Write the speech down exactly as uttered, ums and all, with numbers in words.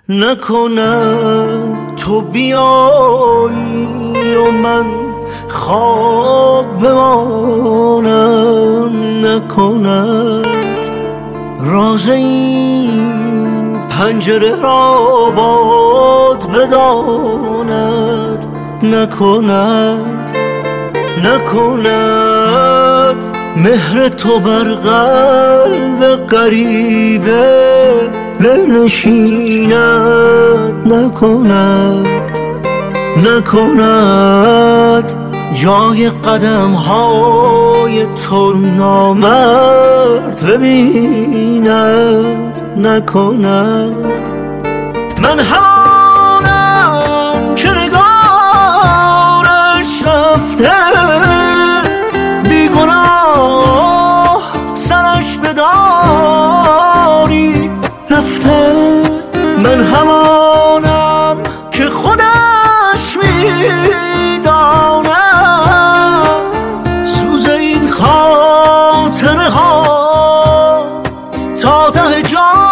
نکنم تو بیایی و من خواب بمانم، نکند راز این پنجره را باد بداند، نکند نکند مهر تو بر قلب غریبه بنشیند، نکند نکند جای قدم های تو نامرد ببیند، نکند من همانم که نگارش رفته بیگناه سرش به داری رفته، من همانم که خودش میداند سوز این خاطره ها تا ته جان